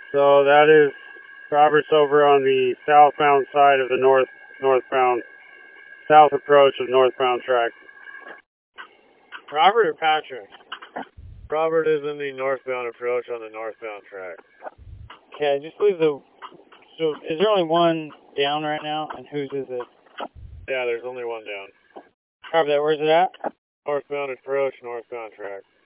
So that is Robert's over on the southbound side of the northbound south approach of northbound track. Robert or Patrick? Robert is in the northbound approach on the northbound track. Okay, just leave the. So is there only one down right now, and whose is it? Yeah, there's only one down. Copy that. Where's it at? Northbound approach, northbound track.